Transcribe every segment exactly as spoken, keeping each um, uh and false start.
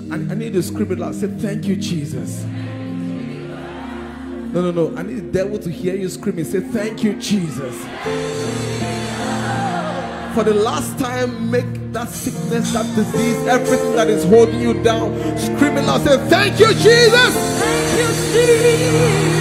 I, I need to scream it loud. Say, thank you, Jesus. No, no, no. I need the devil to hear you screaming. Say, thank you, Jesus. For the last time, make that sickness, that disease, everything that is holding you down, scream it loud. Say, thank you, Jesus. Thank you, Jesus.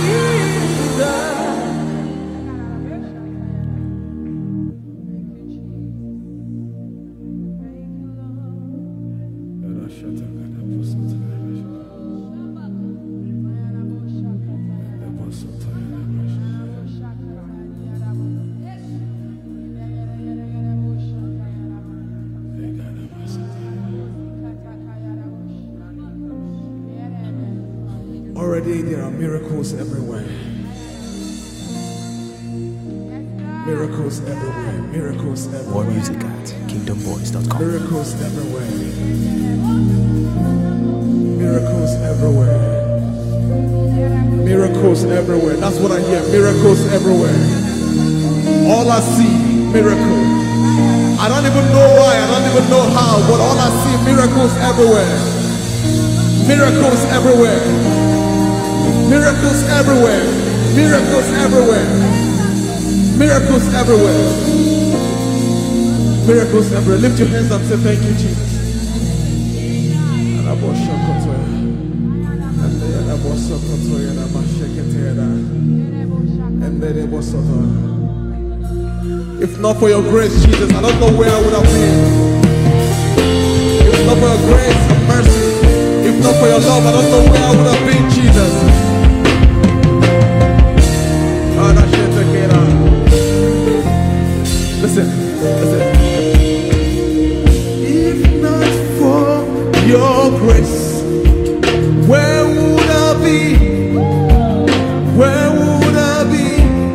Already there are miracles everywhere. Miracles everywhere. Miracles everywhere. More music at kingdom boys dot com. Miracles everywhere. Miracles everywhere. Miracles everywhere. That's what I hear. Miracles everywhere. All I see, miracle. I don't even know why. I don't even know how. But all I see, miracles everywhere. Miracles everywhere. Miracles everywhere. Miracles everywhere. Miracles everywhere. Miracles everywhere. Lift your hands up and say, thank you, Jesus. If not for your grace, Jesus, I don't know where I would have been. If not for your grace and mercy, if not for your love, I don't know where I would have been, Jesus. Listen, listen. If not for your grace, where would I be? Where would I be?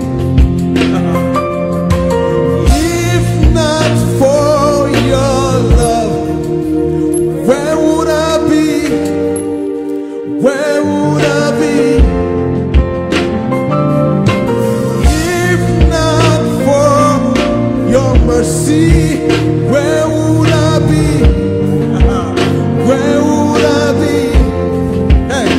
Uh-huh. If not for your love, where would I be? Where would I be? Mercy, where would I be? Uh-huh. Where would I be? Hey.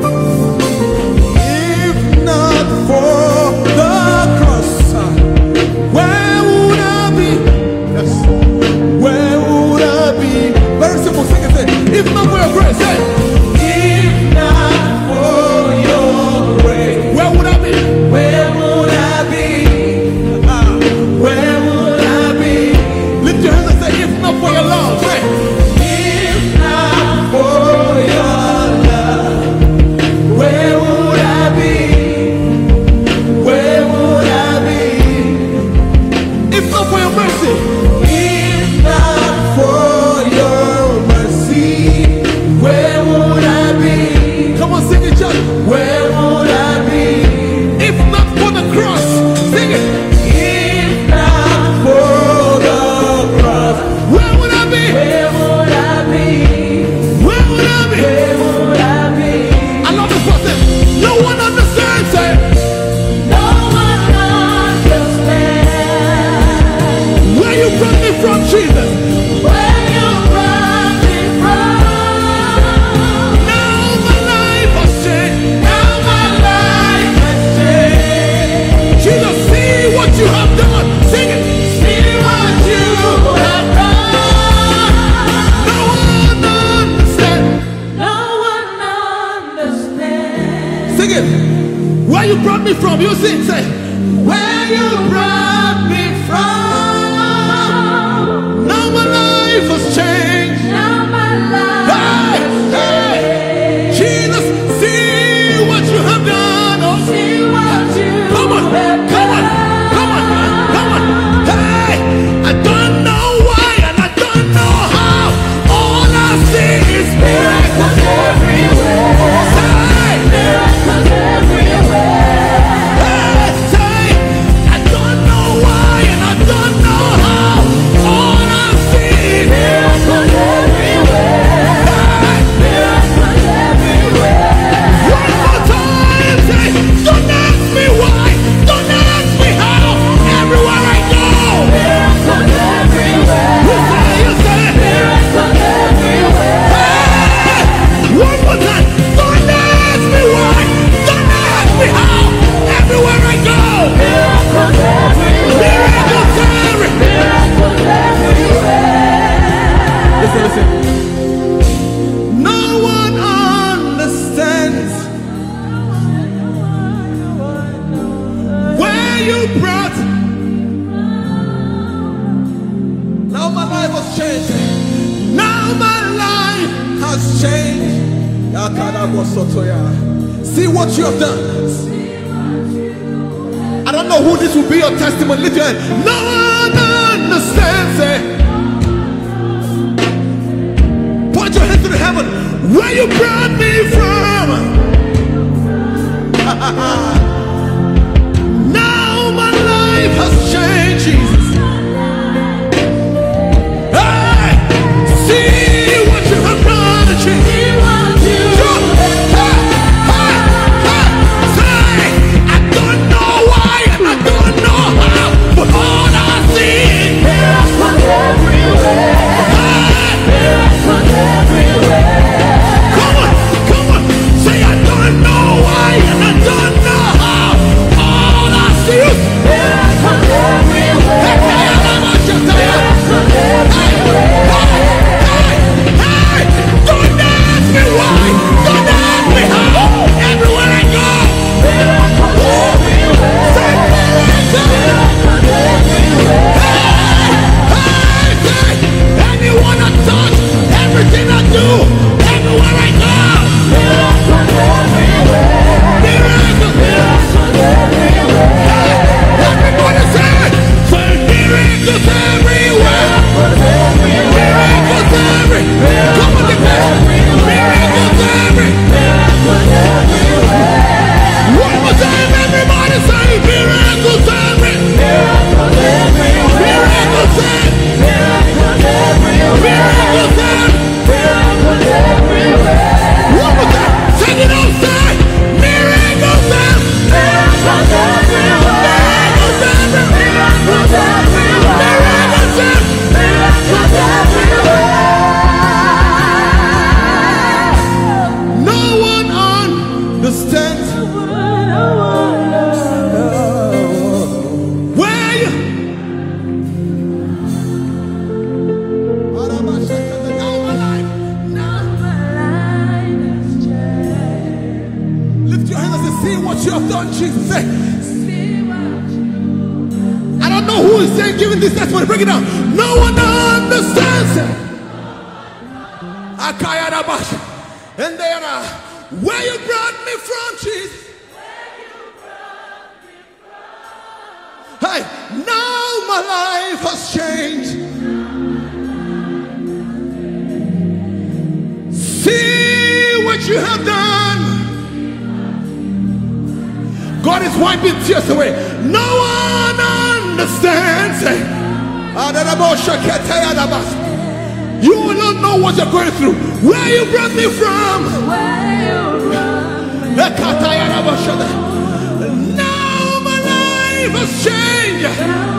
If not for the cross, uh, where would I be? Yes. Where would I be? Very simple, sing it, say, if not for your grace, hey. If not for your grace, where would I be? Where would I be? Uh-huh. Where for your love, say. If not for your love, where would I be? Where would I be? If not for your mercy, if not for your mercy, where would I be? Come on, sing it, church. Where would I be? If not for the cross, sing it. If not for the cross, where would I be? Where would I be? Where would I be? Where would I be? I love this person. No one understands it. No one understands. Where you brought me from, Jesus? Where you brought me from? Now my life has changed. Now my life has changed. Jesus, see what you have done. Sing it. See what you have done. Sing it. Where you brought me from, you sing, say. Where you brought me from. Now my life has changed. Now my life hey, has changed. Jesus, see what you have done. Oh, see what you come on, have come on, come on, come on. Hey, I don't know why and I don't know how. All I see is miracles everywhere. Say, miracles everywhere. Hey, say, I don't know why and I don't know how. All I see is miracles everywhere. Hey, miracles everywhere. One more time, say, don't ask me why, don't ask me how. Everywhere I go, miracles everywhere. You say, you say, miracles everywhere. Hey, No one understands where you brought. Now my life has changed. Now my life has changed. See what you have done. I don't know who this will be your testimony. Lift your hand. No one understands it. Point your hand to the heaven. Where you brought me from. Now my life has changed, Jesus. Hey, see what you have done, Jesus. Break it down. No one understands it. And then uh, where you brought me from, Jesus. Hey, now my life has changed. See what you have done. God is wiping tears away. No one understands it. You will not know what you're going through. Where you brought me from. Now my life has changed.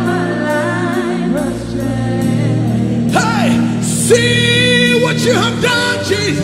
Hey, see what you have done, Jesus.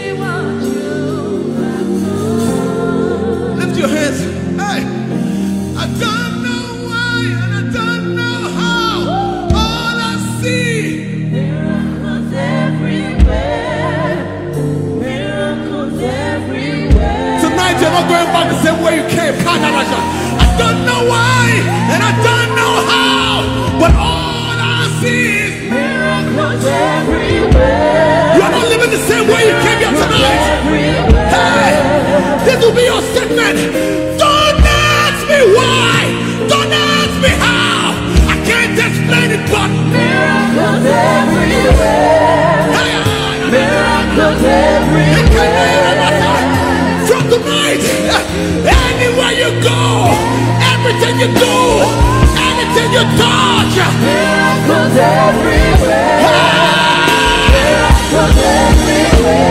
Lift your hands. Hey, I don't know why and I don't know how. All I see, miracles everywhere, miracles everywhere. Tonight you're not going back the same way you came. I don't know why and I don't know how, but all I see is miracles everywhere. You're not living the same way you came here tonight. Hey, this will be your statement. Don't ask me why. Don't ask me how. I can't explain it, but miracles everywhere. Hey, miracles everywhere. From tonight, anywhere you go, everything you do, anything you touch, miracles everywhere. Miracles everywhere.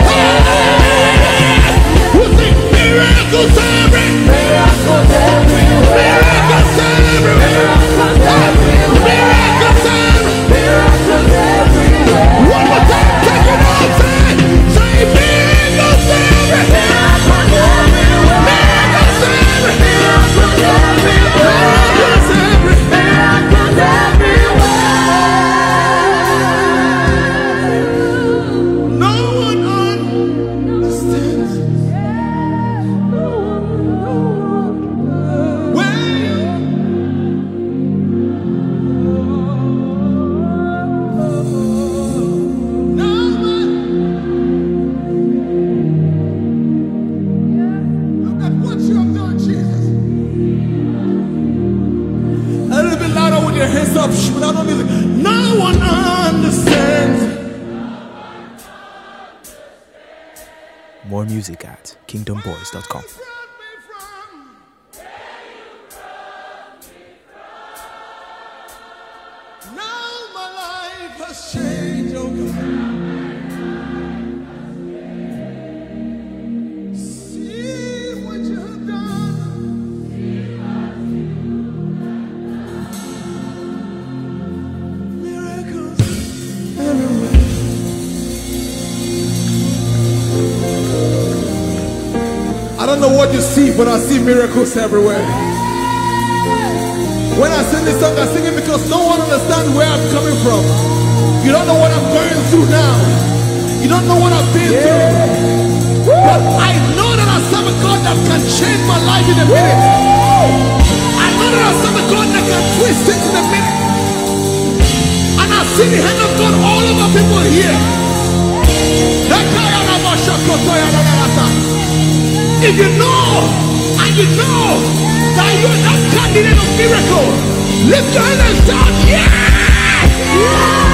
Who think miracles everywhere? Miracles everywhere. Miracles everywhere. Miracles everywhere. Miracles everywhere. One more time, take it out, say, say hands up without no music. No one understands. More music at kingdom boys dot com. Now my life has changed, oh God. See what you have done. Miracles everywhere. I don't know what you see, but I see miracles everywhere. When I sing this song, I sing it because no one understands where I'm coming from. You don't know what I'm going through now. You don't know what I've been through. But I know that I serve a God that can change my life in a minute. I know that I serve a God that can twist things in a minute. And I see the hand of God all over people here. If you know, and you know that you're that candidate of miracle, lift your hand and shout, yeah! Yeah!